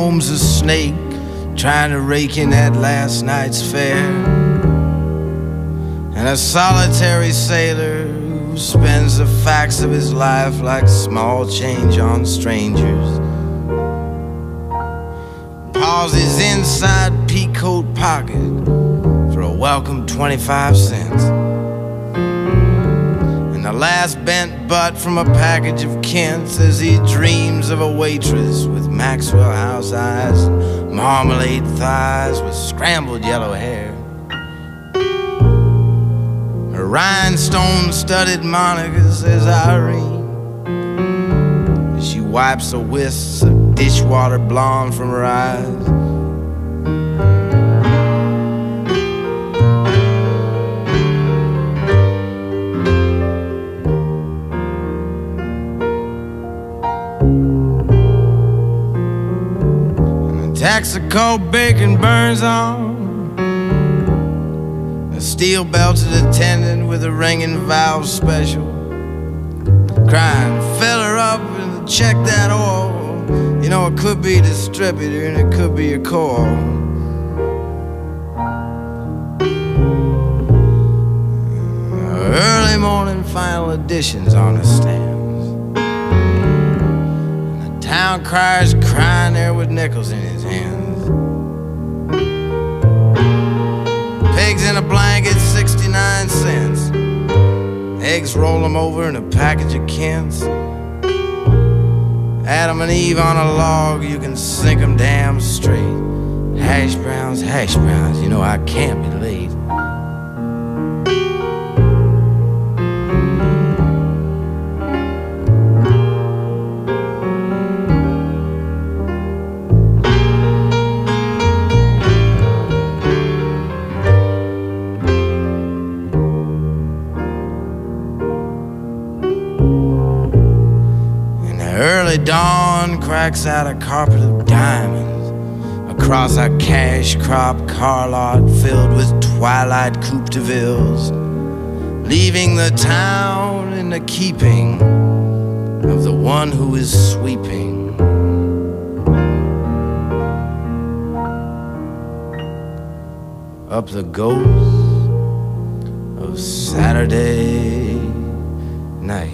combs a snake, trying to rake in that last night's fare. And a solitary sailor who spends the facts of his life like small change on strangers. Pauses inside peacoat pocket for a welcome 25 cents. And the last bent butt from a package of Kents as he dreams of a waitress with Maxwell House eyes and marmalade thighs with scrambled yellow hair. Her rhinestone-studded moniker says Irene as she wipes the wisps of dishwater blonde from her eyes. Texaco bacon burns on. A steel-belted attendant with a ringing valve special, crying, fill her up and check that oil. You know, it could be a distributor and it could be a coil. Early morning final editions on the stands. And the town crier's crying there with nickels in his hands. Pigs in a blanket, 69 cents. Eggs, roll them over in a package of Kents. Adam and Eve on a log, you can sink them damn straight. Hash browns, you know I can't be late. Dawn cracks out a carpet of diamonds across a cash crop car lot filled with twilight coupe de villes, leaving the town in the keeping of the one who is sweeping. Up the ghost of Saturday night.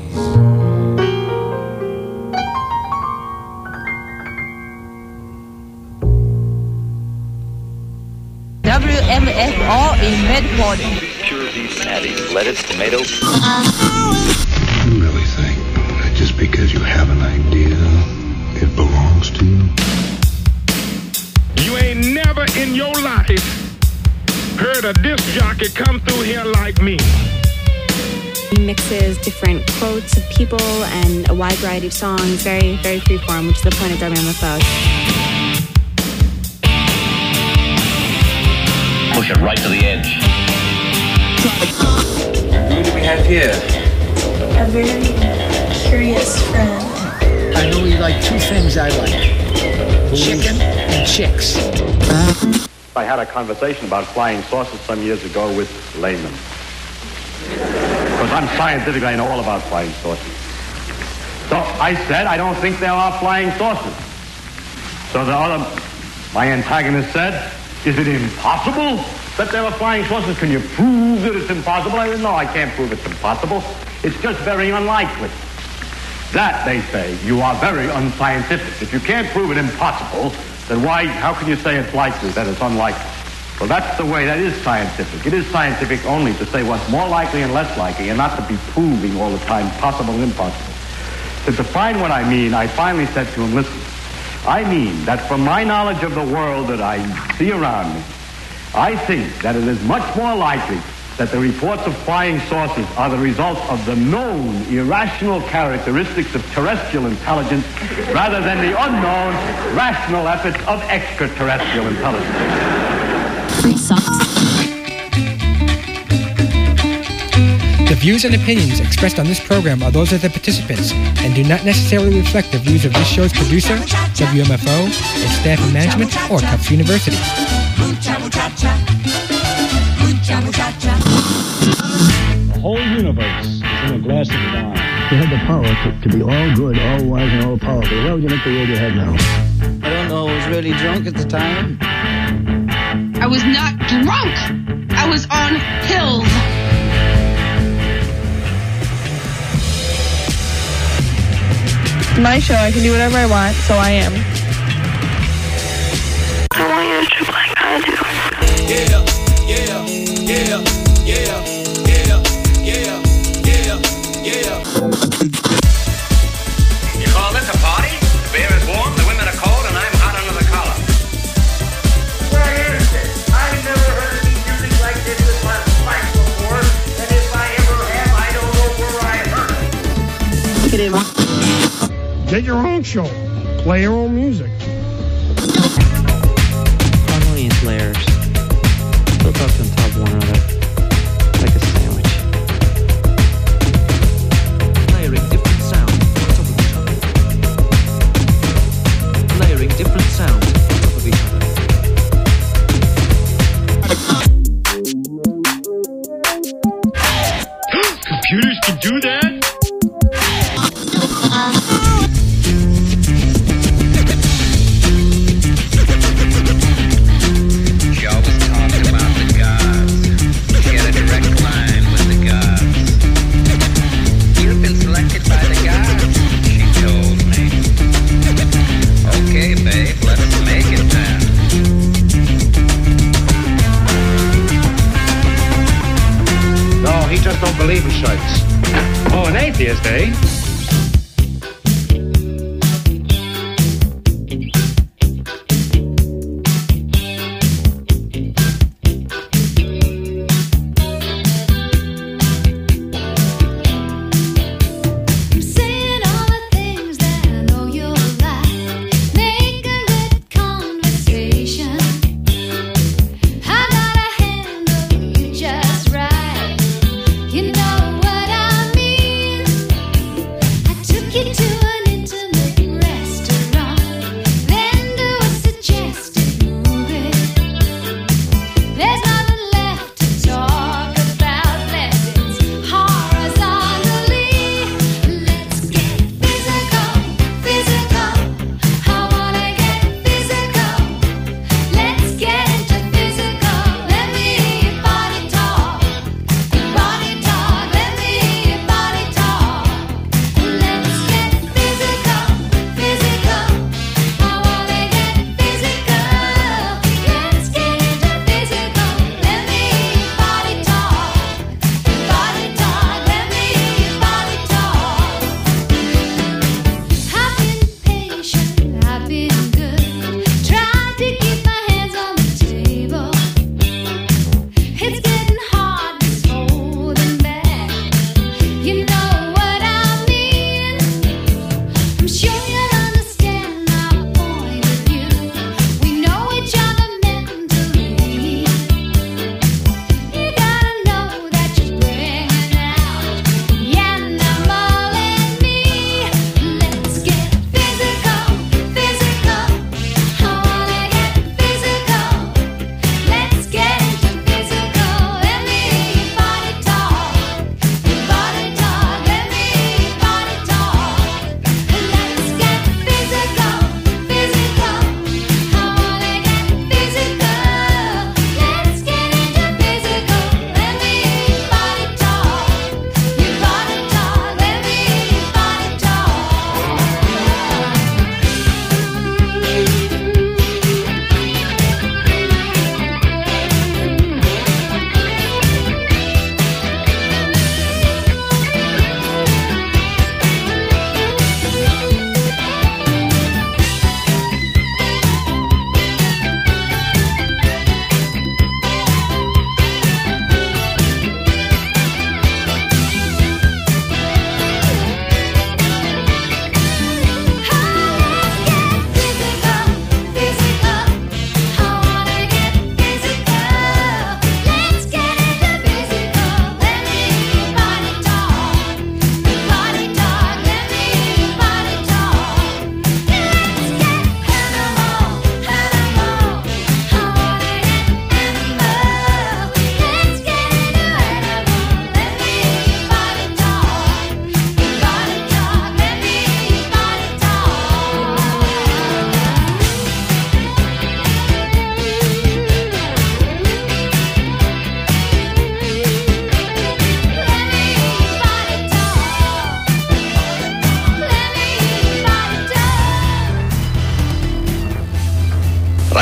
WMFR in Medford. Pure beef patties, lettuce, tomatoes. You really think that just because you have an idea, it belongs to you? You ain't never in your life heard a disc jockey come through here like me. He mixes different quotes of people and a wide variety of songs, very, very freeform, which is the point of WMFO. Push it right to the edge. Who do we have here? A very curious friend. I know you like two things I like. Chicken and chicks. I had a conversation about flying saucers some years ago with laymen. Because I'm scientific, I know all about flying saucers. So I said, I don't think there are flying saucers. So my antagonist said, is it impossible that there are flying saucers? Can you prove that it's impossible? I said, no, I can't prove it's impossible. It's just very unlikely. That, they say, you are very unscientific. If you can't prove it impossible, then how can you say it's likely, that it's unlikely? Well, that's the way, that is scientific. It is scientific only to say what's more likely and less likely, and not to be proving all the time possible and impossible. To define what I mean, I finally said to him, listen, I mean that from my knowledge of the world that I see around me, I think that it is much more likely that the reports of flying saucers are the result of the known irrational characteristics of terrestrial intelligence rather than the unknown rational efforts of extraterrestrial intelligence. Free socks. The views and opinions expressed on this program are those of the participants and do not necessarily reflect the views of this show's producer, WMFO, its staff and management, or Tufts University. The whole universe is in a glass of wine. You have the power to be all good, all wise, and all powerful. Why would you make the world you have now? I don't know, I was really drunk at the time. I was not drunk! I was on pills! My show, I can do whatever I want, so I am. I want you to trip like I do. Yeah, yeah, yeah, yeah, yeah, yeah, yeah, yeah. You call this a party? The beer is warm, the women are cold, and I'm hot under the collar. Where is this? I've never heard any music like this in my life before, and if I ever have, I don't know where I heard it. Get your own show. Play your own music. Harmonious layers. Built up on top of one another. Like a sandwich. Layering different sounds on top of each other. Layering different sounds on top of each other. Computers can do that? Don't believe in sharks. Oh, an atheist, eh? You know what I mean.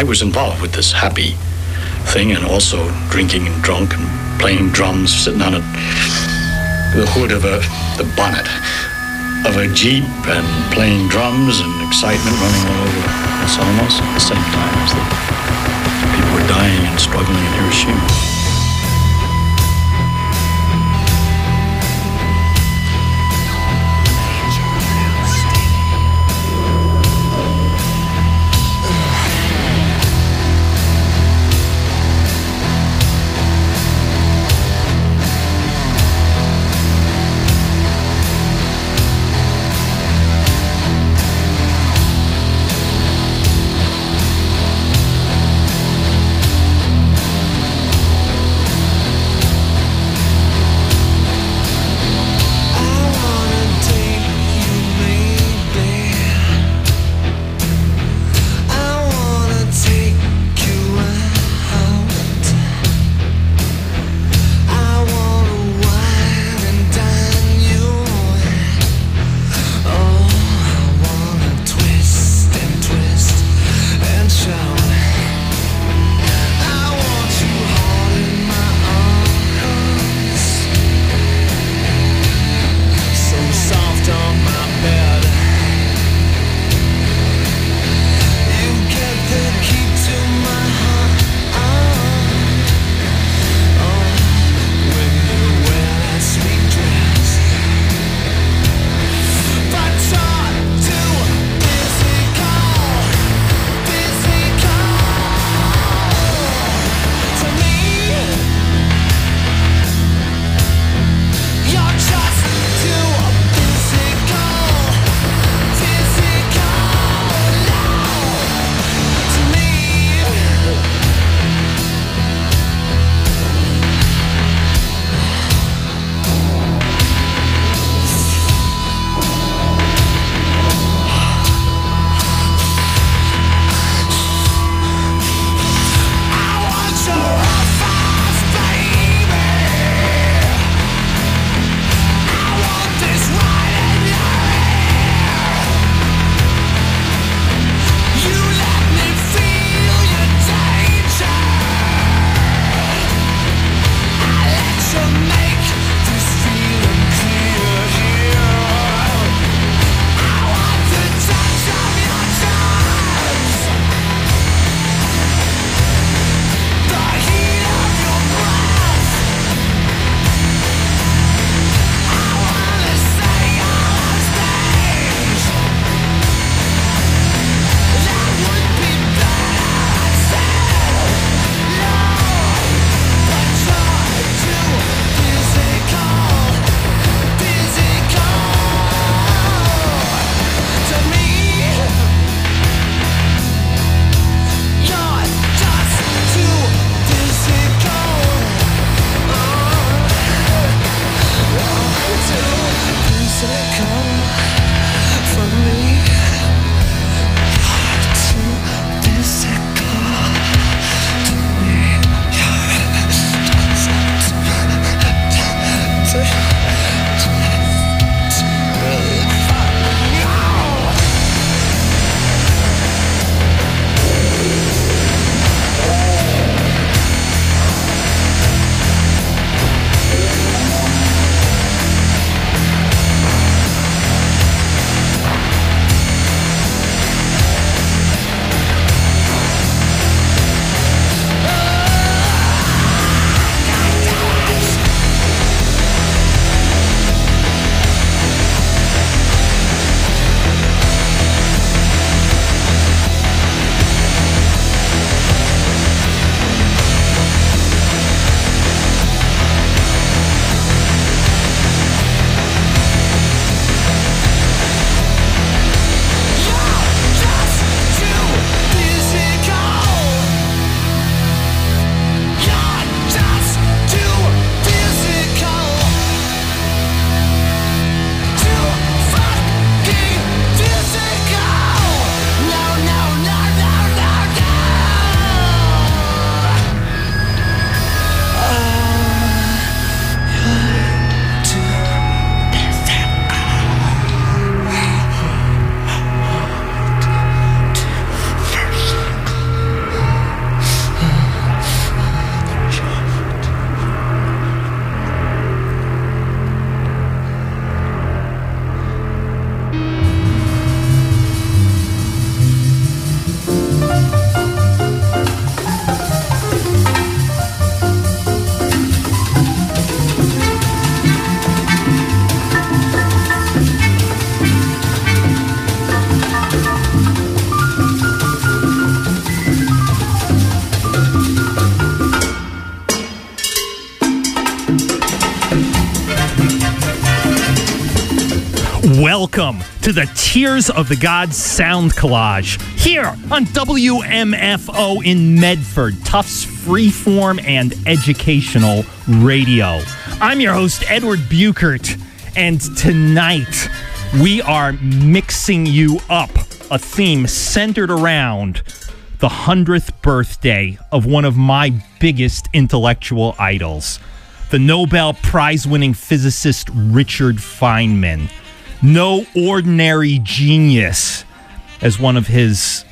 I was involved with this happy thing, and also drinking and drunk and playing drums, sitting on the hood of the bonnet of a Jeep and playing drums and excitement running all over Los Alamos at the same time as the people were dying and struggling in Hiroshima. Welcome to the Tears of the Gods sound collage here on WMFO in Medford, Tufts freeform and educational radio. I'm your host, Edward Buchert, and tonight we are mixing you up a theme centered around the 100th birthday of one of my biggest intellectual idols, the Nobel Prize-winning physicist Richard Feynman. No ordinary genius, as one of his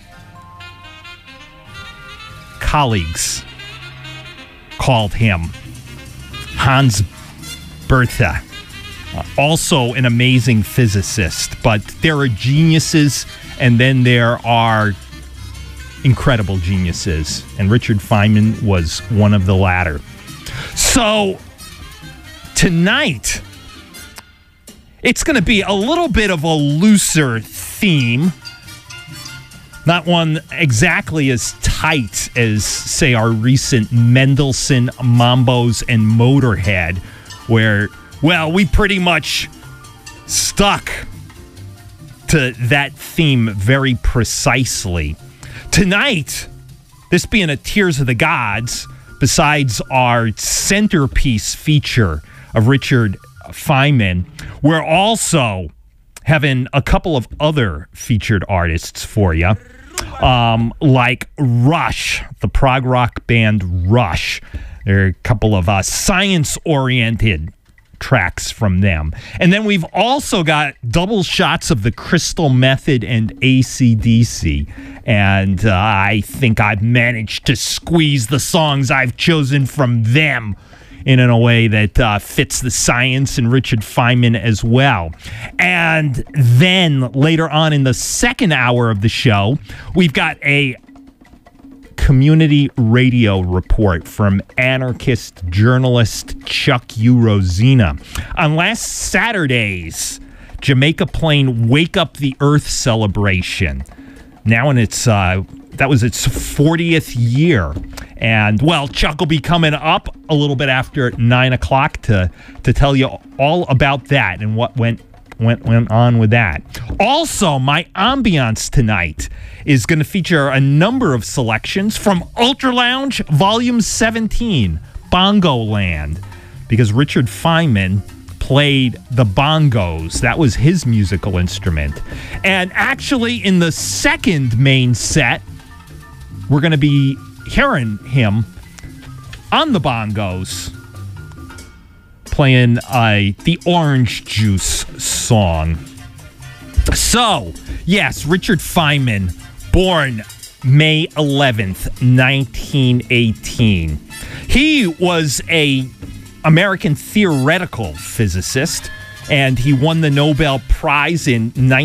colleagues called him. Hans Bethe, also an amazing physicist, but there are geniuses and then there are incredible geniuses, and Richard Feynman was one of the latter. So tonight, it's going to be a little bit of a looser theme. Not one exactly as tight as, say, our recent Mendelssohn, Mambos, and Motorhead, where, well, we pretty much stuck to that theme very precisely. Tonight, this being a Tears of the Gods, besides our centerpiece feature of Richard Feynman, we're also having a couple of other featured artists for you, like Rush, the prog rock band Rush. There are a couple of science-oriented tracks from them. And then we've also got double shots of the Crystal Method and AC/DC. And I think I've managed to squeeze the songs I've chosen from them in a way that fits the science and Richard Feynman as well. And then later on in the second hour of the show, we've got a community radio report from anarchist journalist Chuck U. Rosina. On last Saturday's Jamaica Plain Wake Up the Earth celebration, now in its that was its 40th year. And, well, Chuck will be coming up a little bit after 9 o'clock to tell you all about that and what went on with that. Also, my ambiance tonight is going to feature a number of selections from Ultra Lounge Volume 17, Bongo Land, because Richard Feynman played the bongos. That was his musical instrument. And actually, in the second main set, we're going to be hearing him on the bongos playing the Orange Juice song. So, yes, Richard Feynman, born May 11th, 1918. He was an American theoretical physicist, and he won the Nobel Prize in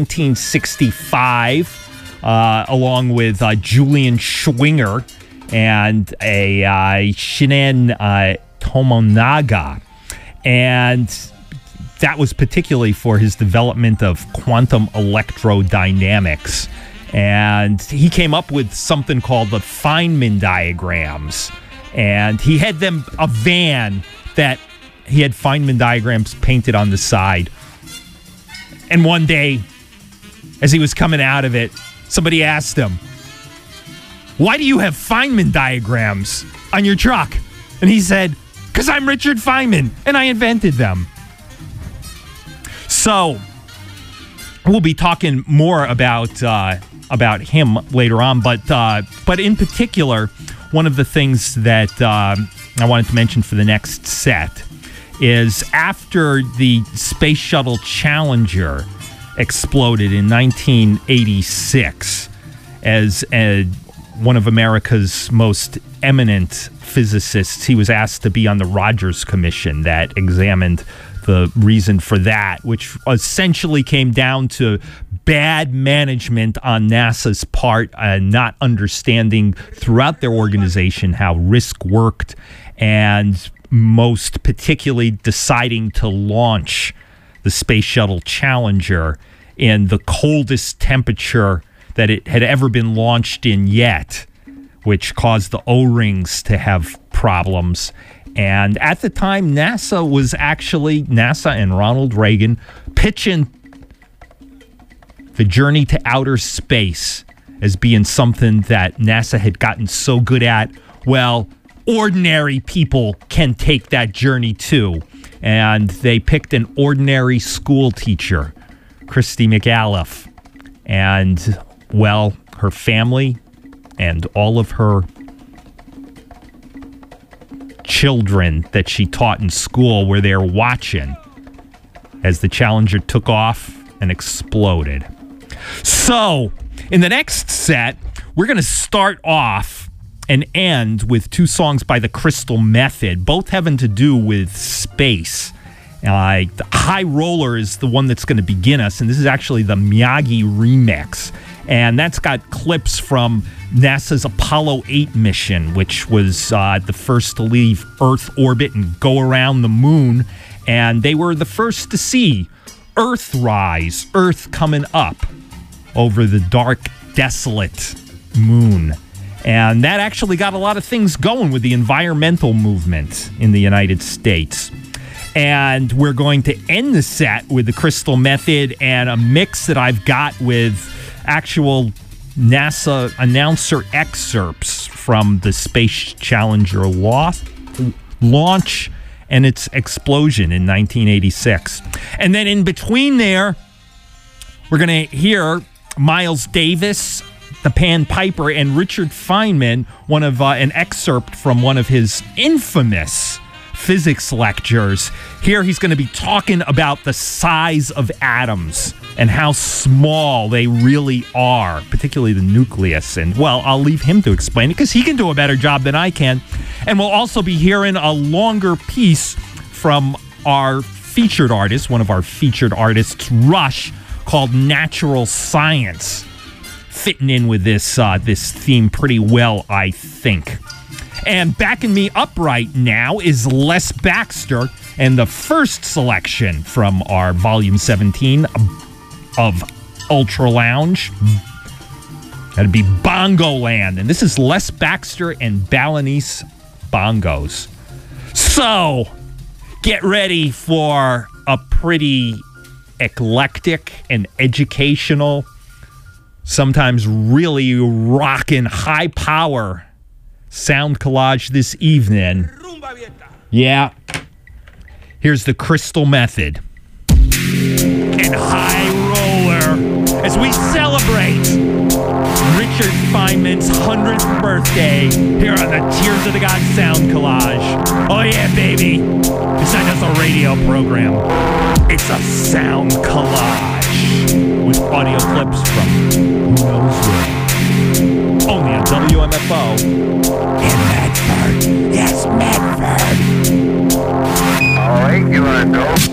1965 along with Julian Schwinger and Shinnen Tomonaga. And that was particularly for his development of quantum electrodynamics. And he came up with something called the Feynman diagrams. And he had a van that he had Feynman diagrams painted on the side. And one day, as he was coming out of it, somebody asked him, "Why do you have Feynman diagrams on your truck?" And he said, "'Cause I'm Richard Feynman, and I invented them." So, we'll be talking more about him later on, but in particular, one of the things that I wanted to mention for the next set is after the Space Shuttle Challenger exploded in 1986 as one of America's most eminent physicists, he was asked to be on the Rogers Commission that examined the reason for that, which essentially came down to bad management on NASA's part, not understanding throughout their organization how risk worked, and most particularly deciding to launch the Space Shuttle Challenger in the coldest temperature that it had ever been launched in yet, which caused the O-rings to have problems. And at the time, NASA and Ronald Reagan pitching the journey to outer space as being something that NASA had gotten so good at. Well, ordinary people can take that journey too. And they picked an ordinary school teacher, Christy McAuliffe. And, well, her family and all of her children that she taught in school were there watching as the Challenger took off and exploded. So, in the next set, we're going to start off and end with two songs by the Crystal Method, both having to do with space. The High Roller is the one that's going to begin us, and this is actually the Miyagi remix. And that's got clips from NASA's Apollo 8 mission, which was the first to leave Earth orbit and go around the moon. And they were the first to see Earthrise, Earth coming up over the dark, desolate moon. And that actually got a lot of things going with the environmental movement in the United States. And we're going to end the set with the Crystal Method and a mix that I've got with actual NASA announcer excerpts from the Space Challenger launch and its explosion in 1986. And then in between there, we're going to hear Miles Davis, the Pan Piper, and Richard Feynman, an excerpt from one of his infamous physics lectures. Here he's going to be talking about the size of atoms and how small they really are, particularly the nucleus. And, well, I'll leave him to explain it because he can do a better job than I can. And we'll also be hearing a longer piece from our featured artist, one of our featured artists, Rush, called Natural Science, fitting in with this theme pretty well, I think. And backing me up right now is Les Baxter, and the first selection from our Volume 17 of Ultra Lounge. That'd be Bongo Land, and this is Les Baxter and Balinese bongos. So, get ready for a pretty eclectic and educational, sometimes really rockin' high power sound collage this evening. Yeah. Here's the Crystal Method and High Roller as we celebrate Richard Feynman's 100th birthday here on the Tears of the God Sound Collage. Oh yeah, baby. It's not just a radio program. It's a sound collage with audio clips from who knows where. Only on WMFO in Medford. Yes, Medford. All right, you want to go?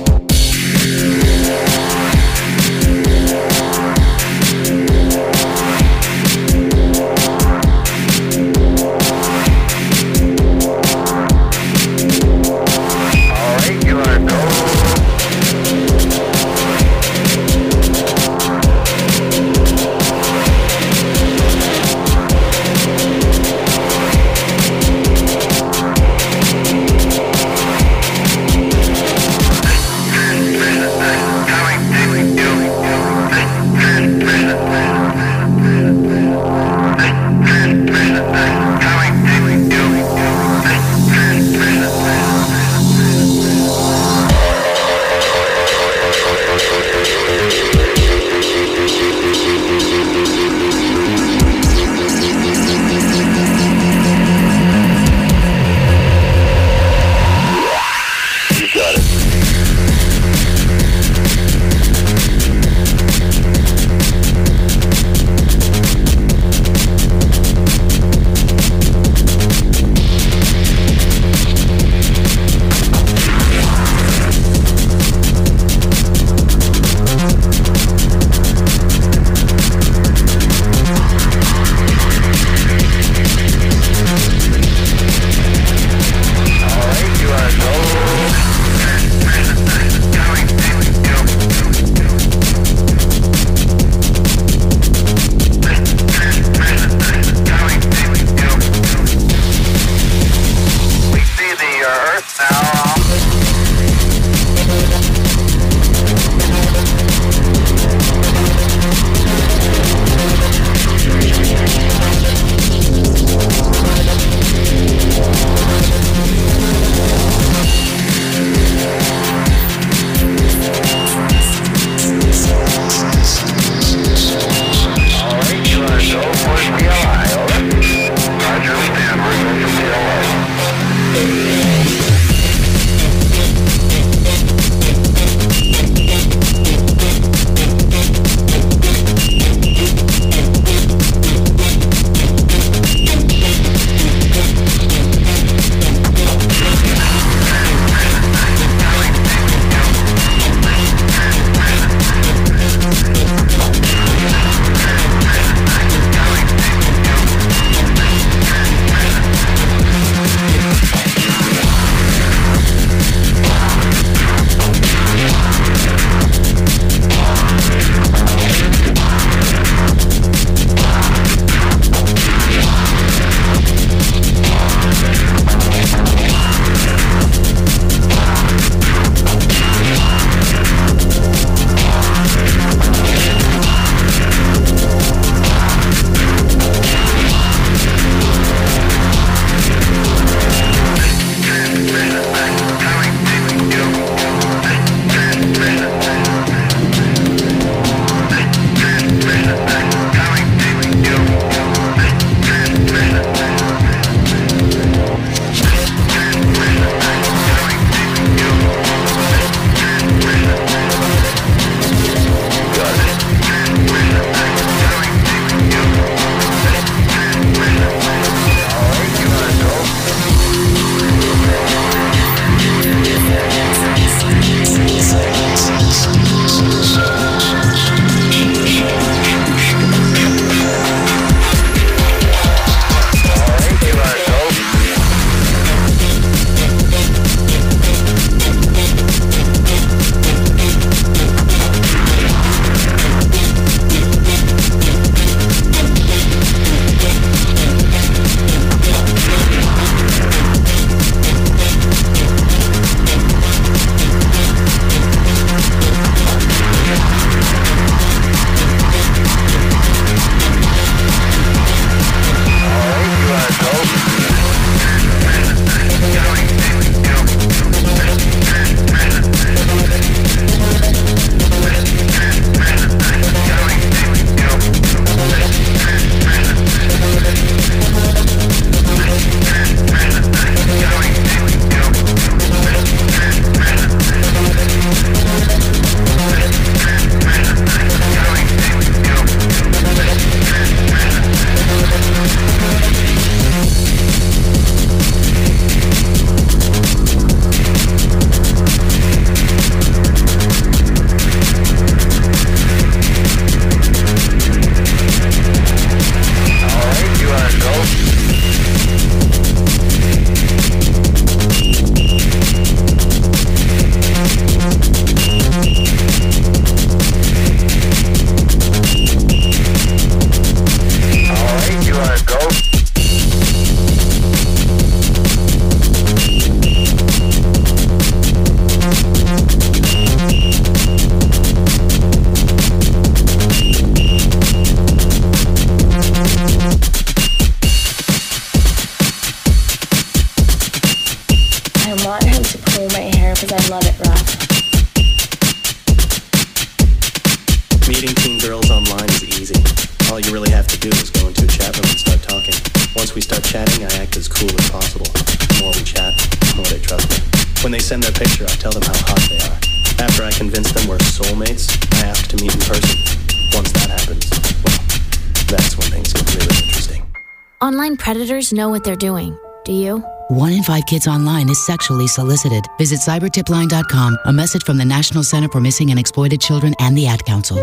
Meeting teen girls online is easy. All you really have to do is go into a chat room and start talking. Once we start chatting, I act as cool as possible. The more we chat, the more they trust me. When they send their picture, I tell them how hot they are. After I convince them we're soulmates, I ask to meet in person. Once that happens, well, that's when things get really interesting. Online predators know what they're doing. Do you? 1 in 5 kids online is sexually solicited. Visit cybertipline.com. A message from the National Center for Missing and Exploited Children and the Ad Council.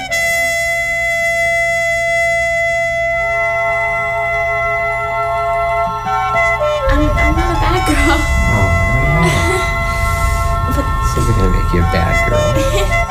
I'm not a bad girl. This isn't going to make you a bad girl.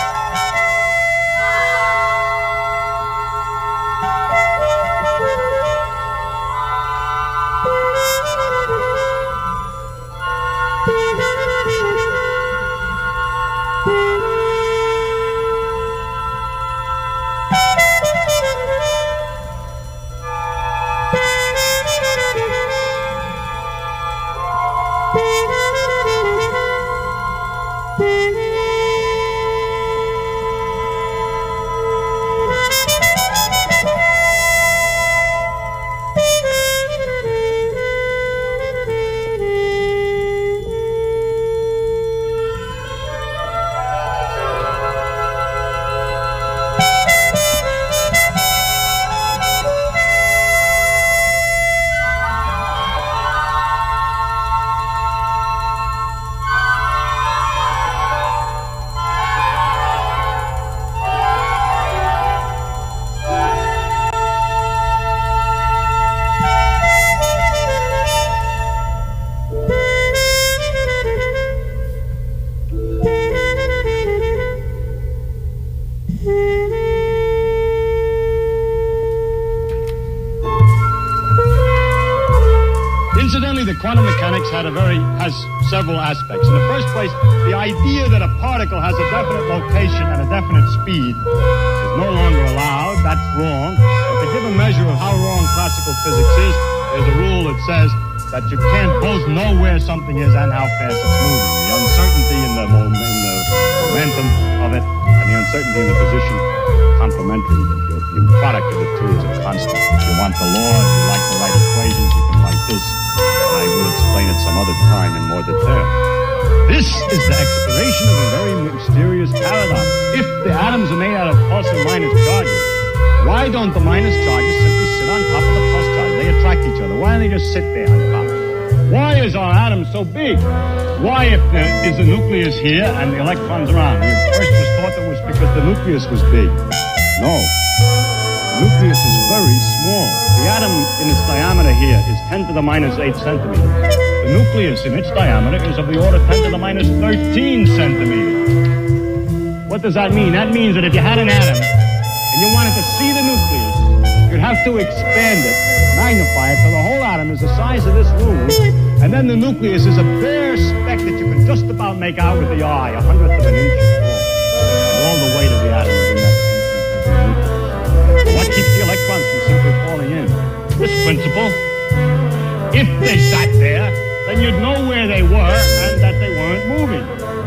that quantum mechanics has several aspects. In the first place, the idea that a particle has a definite location and a definite speed is no longer allowed. That's wrong. And to give a measure of how wrong classical physics is, there's a rule that says that you can't both know where something is and how fast it's moving. The uncertainty in the momentum of it and the uncertainty in the position complementary. The product of the two is a constant. If you want the law, if you like to write equations, you can write this. And I will explain it some other time in more detail. This is the explanation of a very mysterious paradox. If the atoms are made out of plus and minus charges, why don't the minus charges simply sit on top of the plus charge? They attract each other. Why don't they just sit there on top? Why is our atom so big? Why, if there is a nucleus here and the electrons around? We first was thought that was because the nucleus was big. No. The nucleus is very small. The atom in its diameter here is 10 to the minus 8 centimeters. The nucleus in its diameter is of the order 10 to the minus 13 centimeters. What does that mean? That means that if you had an atom and you wanted to see the nucleus, you'd have to expand it, magnify it, so the whole atom is the size of this room, and then the nucleus is a bare speck that you can just about make out with the eye, 1/100th of an inch tall. And all the weight of the atom is in that. What keeps the electrons from simply falling in? This principle. If they sat there, then you'd know where they were and that they weren't moving.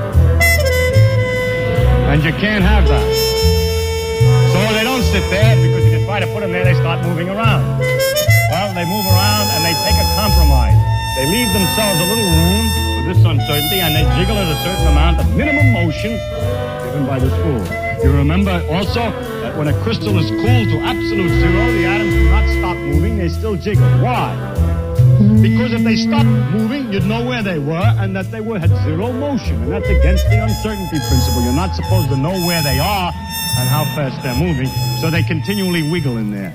And you can't have that. So they don't sit there, because if you try to put them there, they start moving around. Well, they move around and they take a compromise. They leave themselves a little room for this uncertainty, and they jiggle at a certain amount of minimum motion given by this rule. You remember also that when a crystal is cooled to absolute zero, the atoms do not stop moving, they still jiggle. Why? Because if they stopped moving, you'd know where they were and that they had zero motion. And that's against the uncertainty principle. You're not supposed to know where they are and how fast they're moving, so they continually wiggle in there.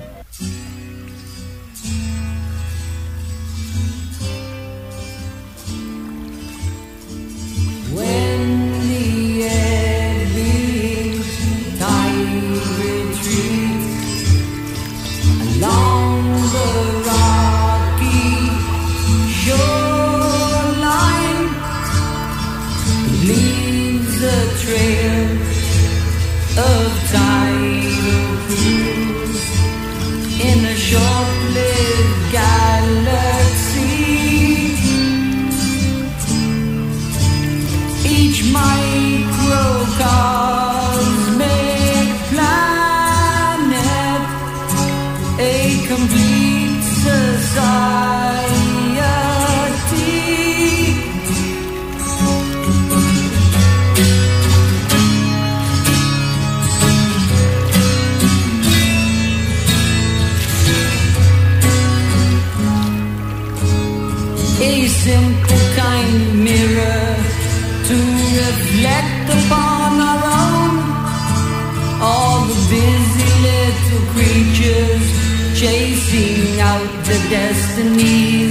Chasing out the destinies,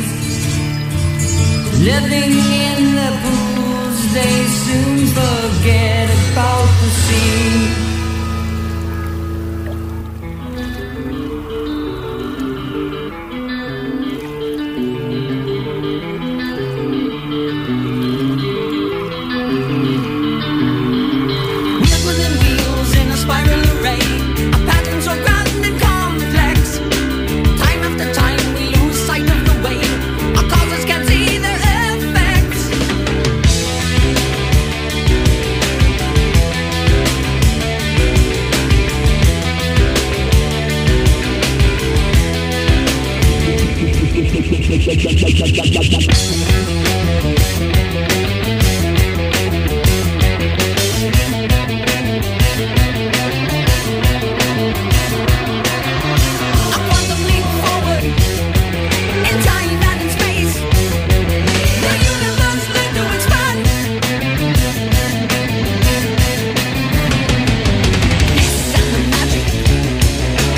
living in the pools, they soon forget about the sea. Wheels within wheels in a spiral array, a pattern so grand and complex. Time after time we lose sight of the way. Our causes can't see their effects.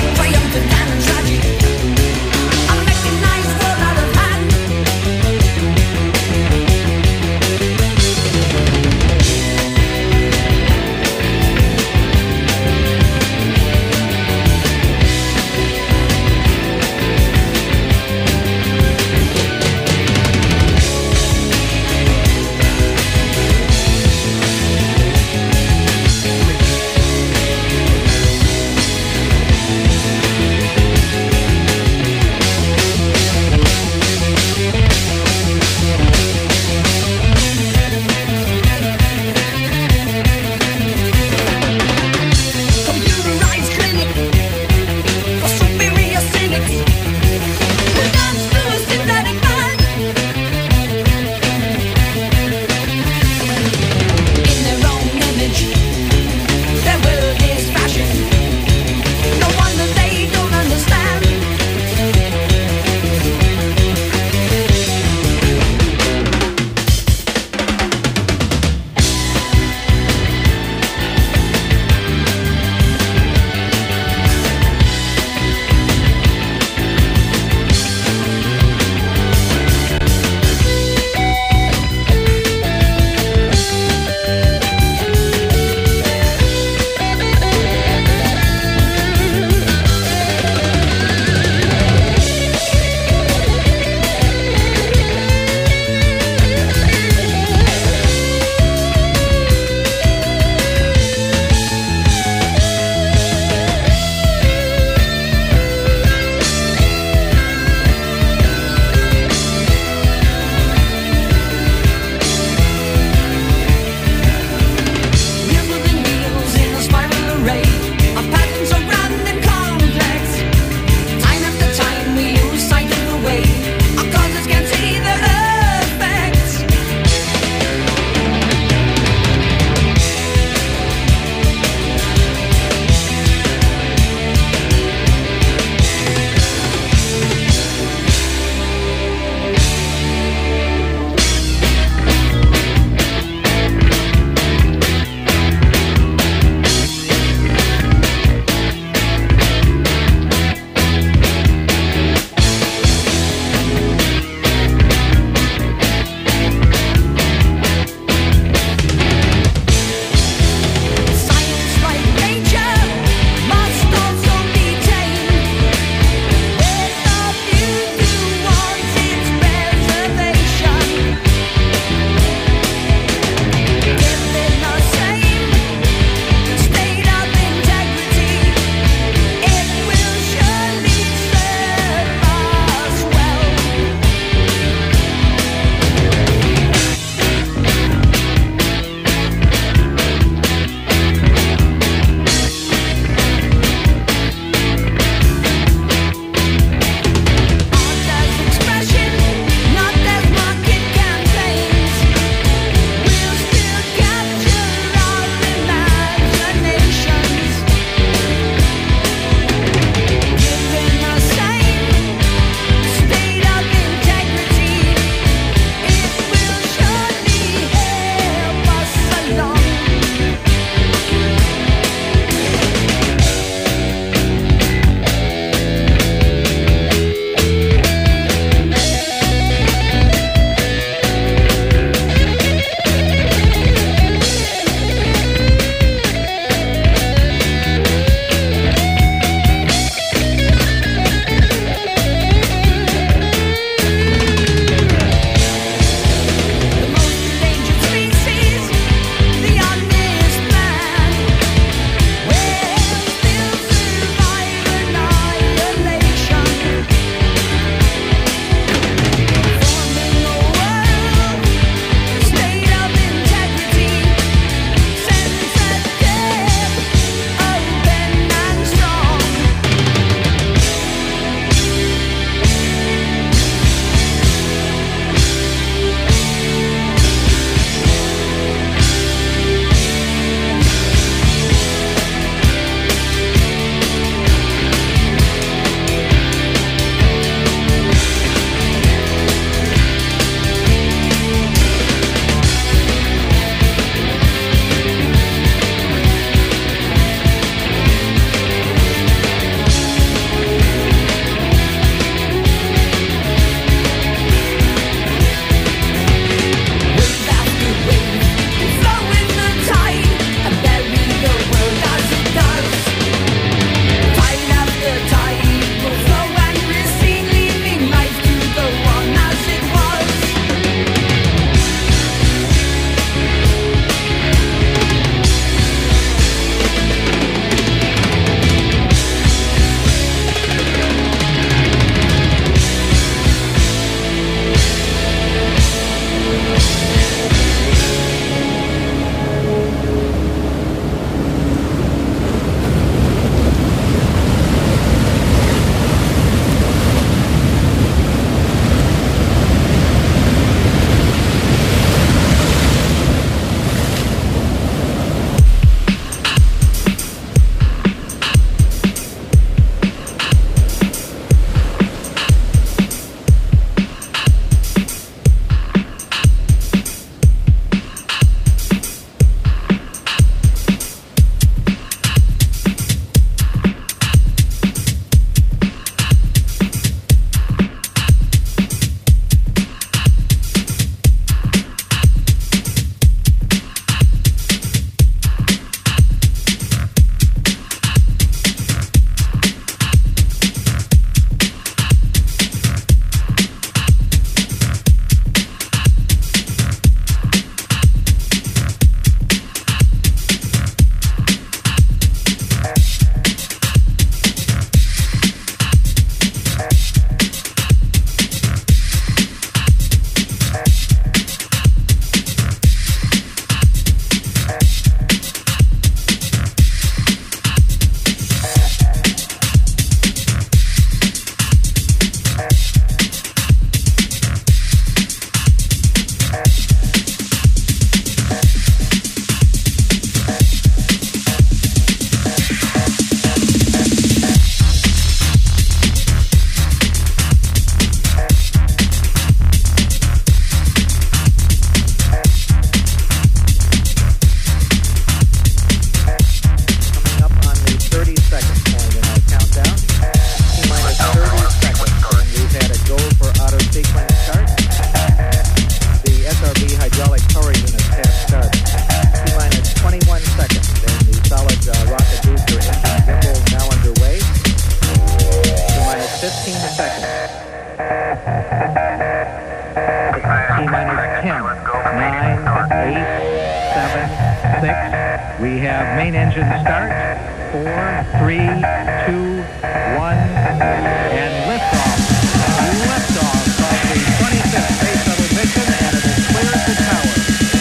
Triumphant and tragic, a mechanized world out of hand. T-minus 10, 9, 8, 7, 6. We have main engine start. 4, 3, 2, 1, and liftoff. Liftoff of the 25th Space Shuttle mission, and it has cleared the tower.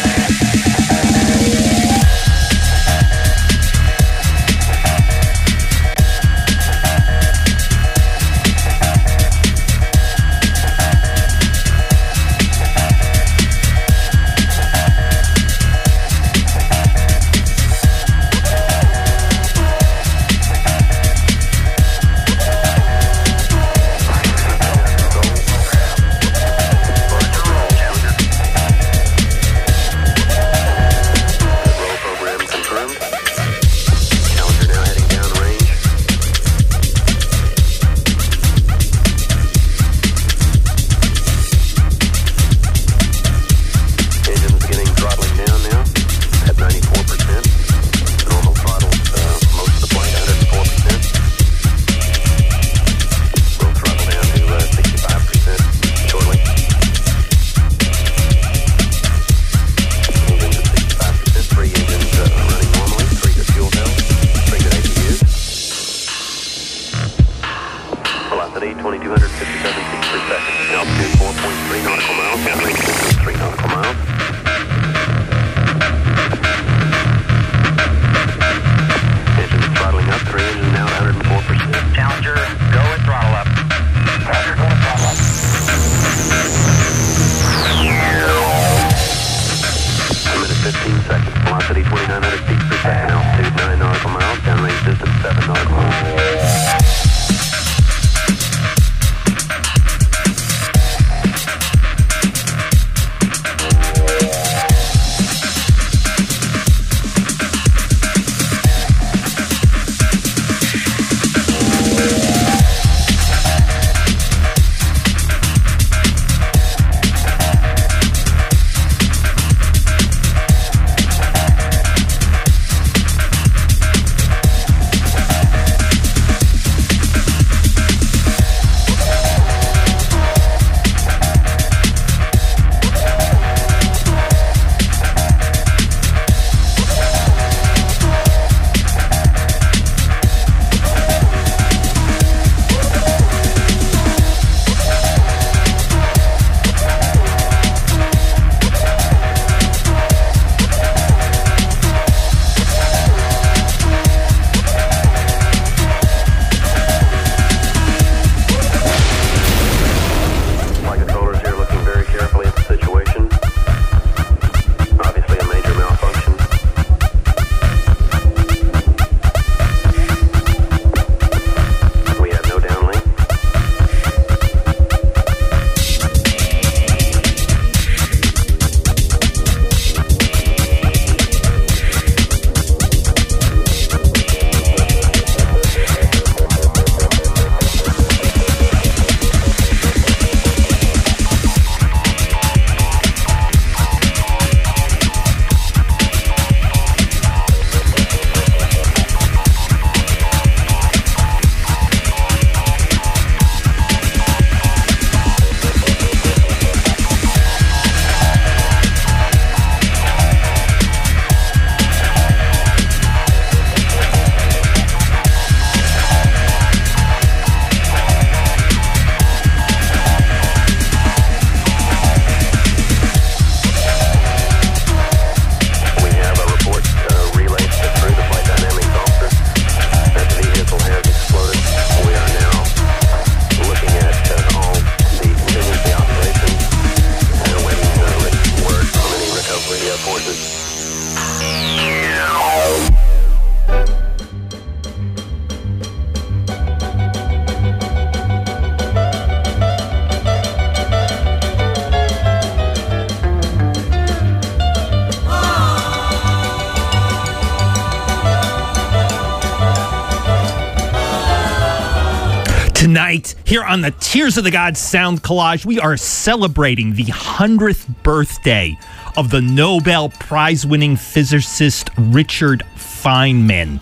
Tonight, here on the Tears of the Gods Sound Collage, we are celebrating the 100th birthday of the Nobel Prize-winning physicist Richard Feynman.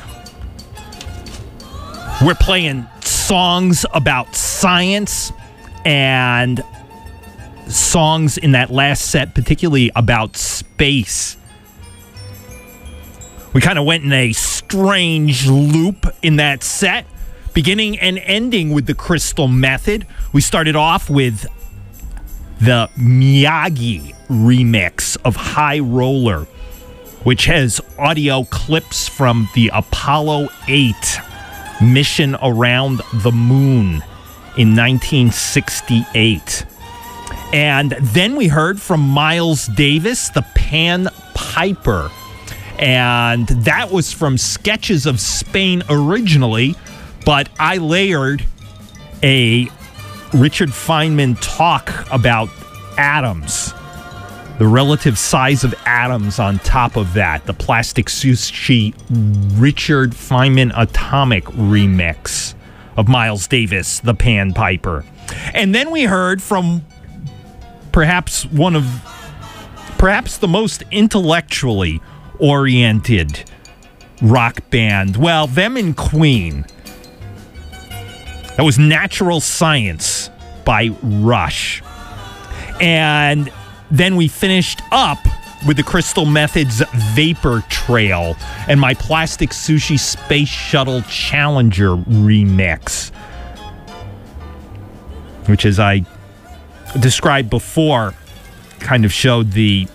We're playing songs about science and songs in that last set, particularly about space. We kind of went in a strange loop in that set, beginning and ending with the Crystal Method. We started off with the Miyagi remix of High Roller, which has audio clips from the Apollo 8 mission around the moon in 1968. And then we heard from Miles Davis, the Pan Piper. And that was from Sketches of Spain originally, but I layered a Richard Feynman talk about atoms, the relative size of atoms on top of that, the Plastic Sushi Richard Feynman Atomic remix of Miles Davis, the Pan Piper. And then we heard from perhaps the most intellectually oriented rock band. Well, them and Queen. That was Natural Science by Rush. And then we finished up with the Crystal Method's Vapor Trail and my Plastic Sushi Space Shuttle Challenger remix, which, as I described before, kind of showed the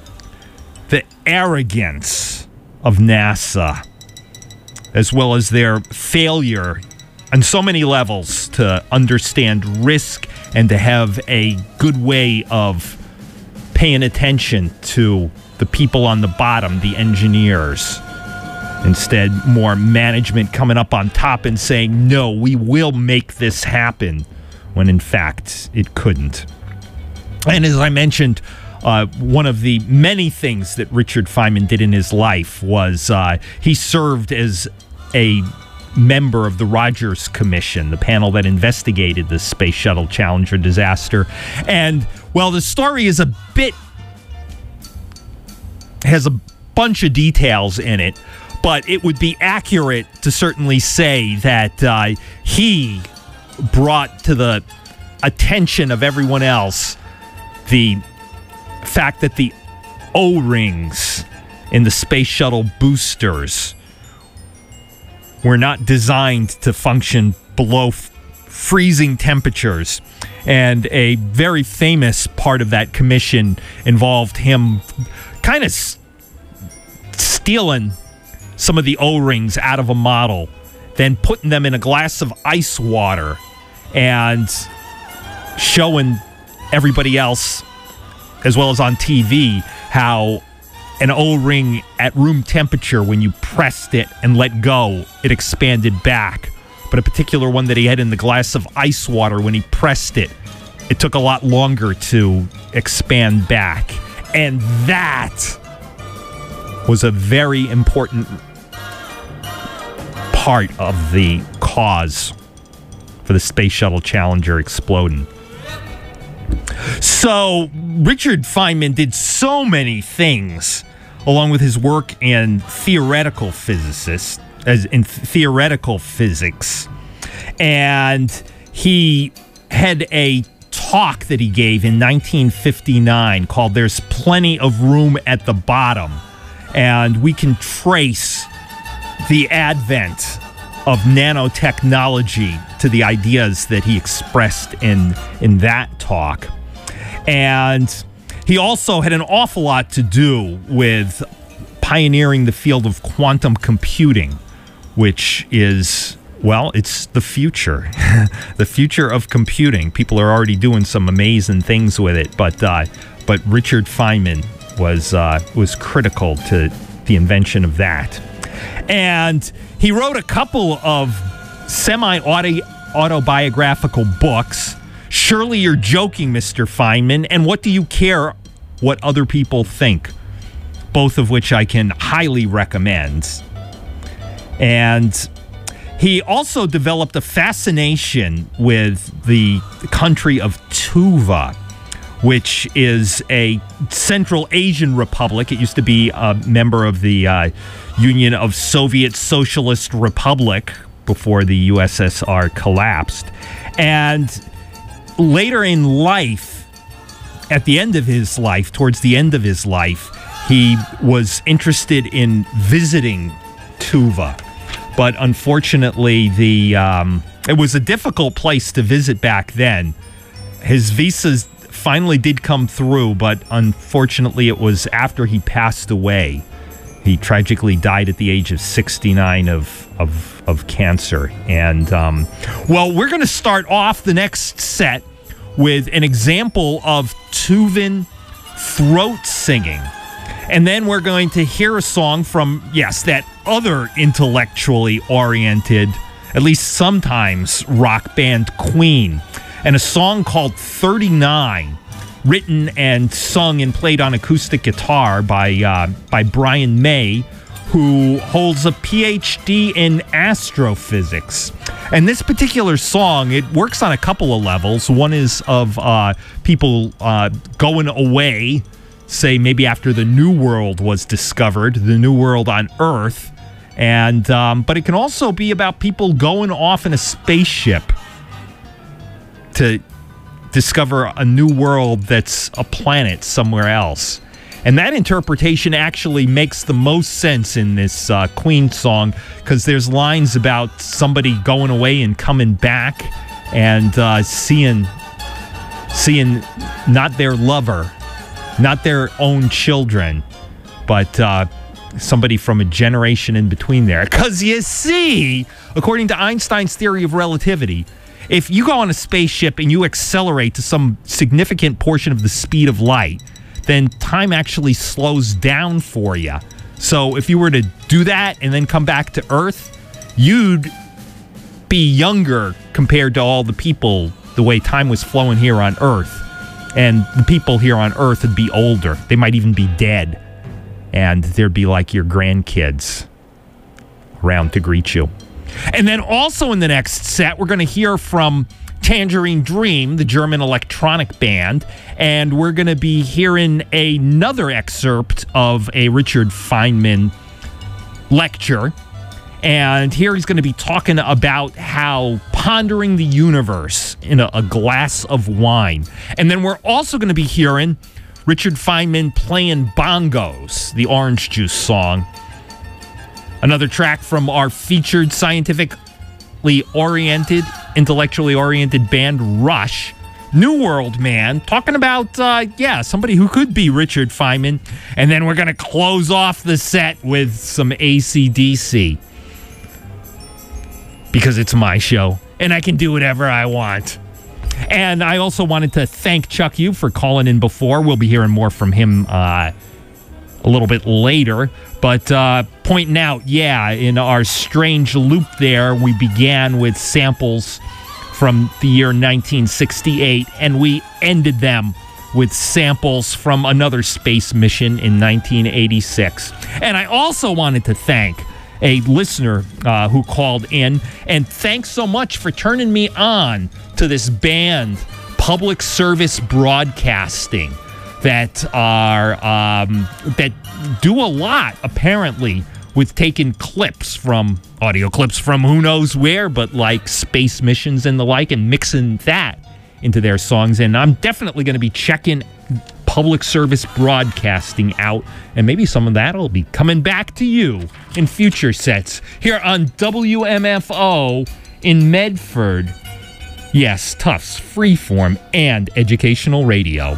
arrogance of NASA, as well as their failure on so many levels to understand risk and to have a good way of paying attention to the people on the bottom, the engineers. Instead, more management coming up on top and saying, no, we will make this happen, when in fact it couldn't. And as I mentioned, one of the many things that Richard Feynman did in his life was he served as a member of the Rogers Commission, the panel that investigated the Space Shuttle Challenger disaster. And, well, the story is has a bunch of details in it, but it would be accurate to certainly say that he brought to the attention of everyone else the fact that the O-rings in the Space Shuttle boosters were not designed to function below freezing temperatures. And a very famous part of that commission involved him kind of stealing some of the O-rings out of a model, then putting them in a glass of ice water and showing everybody else, as well as on TV, how an O-ring at room temperature, when you pressed it and let go, it expanded back. But a particular one that he had in the glass of ice water, when he pressed it, it took a lot longer to expand back. And that was a very important part of the cause for the Space Shuttle Challenger exploding. So Richard Feynman did so many things along with his work in theoretical physics, and he had a talk that he gave in 1959 called "There's Plenty of Room at the Bottom," and we can trace the advent of nanotechnology to the ideas that he expressed in that talk. And he also had an awful lot to do with pioneering the field of quantum computing, which is, well, it's the future. The future of computing. People are already doing some amazing things with it, but Richard Feynman was critical to the invention of that. And he wrote a couple of semi-autobiographical books. Surely You're Joking, Mr. Feynman, and What Do You Care What Other People Think? Both of which I can highly recommend. And he also developed a fascination with the country of Tuva, which is a Central Asian republic. It used to be a member of the Union of Soviet Socialist Republic before the USSR collapsed. And later in life, at the end of his life, towards the end of his life, he was interested in visiting Tuva. But unfortunately, it was a difficult place to visit back then. His visas finally did come through, but unfortunately, it was after he passed away. He tragically died at the age of 69 of cancer. And, well, we're going to start off the next set with an example of Tuvan throat singing. And then we're going to hear a song from, yes, that other intellectually oriented, at least sometimes, rock band Queen. And a song called 39, written and sung and played on acoustic guitar by Brian May, who holds a PhD in astrophysics. And this particular song, it works on a couple of levels. One is of people going away, say maybe after the New World was discovered, the New World on Earth. And but it can also be about people going off in a spaceship to discover a new world that's a planet somewhere else. And that interpretation actually makes the most sense in this Queen song, because there's lines about somebody going away and coming back and seeing not their lover, not their own children, but somebody from a generation in between there. Because you see, according to Einstein's theory of relativity, if you go on a spaceship and you accelerate to some significant portion of the speed of light, then time actually slows down for you. So if you were to do that and then come back to Earth, you'd be younger compared to all the people, the way time was flowing here on Earth. And the people here on Earth would be older. They might even be dead. And there'd be like your grandkids around to greet you. And then also in the next set, we're going to hear from Tangerine Dream, the German electronic band, and we're going to be hearing another excerpt of a Richard Feynman lecture. And here he's going to be talking about how pondering the universe in a glass of wine. And then we're also going to be hearing Richard Feynman playing bongos, the Orange Juice song. Another track from our featured scientifically oriented, intellectually oriented band Rush, New World Man, talking about, somebody who could be Richard Feynman. And then we're going to close off the set with some AC/DC. Because it's my show, and I can do whatever I want. And I also wanted to thank Chuck Yu for calling in before. We'll be hearing more from him a little bit later. But pointing out, in our strange loop there, we began with samples from the year 1968, and we ended them with samples from another space mission in 1986. And I also wanted to thank a listener who called in, and thanks so much for turning me on to this band, Public Service Broadcasting, that are that do a lot apparently with taking clips from audio clips from who knows where, but like space missions and the like, and mixing that into their songs. And I'm definitely going to be checking Public Service Broadcasting out, and maybe some of that will be coming back to you in future sets here on WMFO in Medford. Yes, Tufts, freeform and educational radio.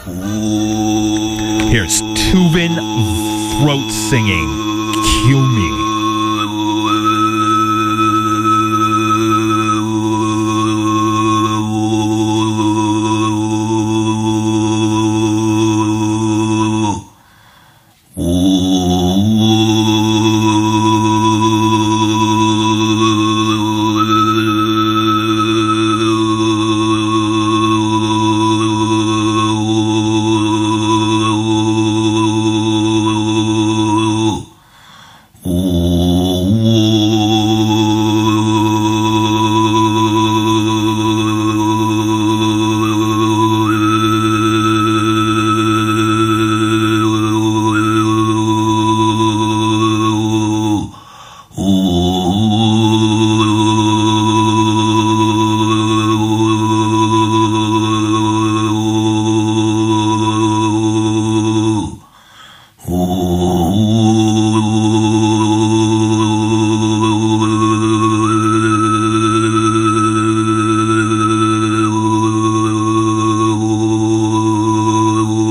Here's Tuvan throat singing. Cue me.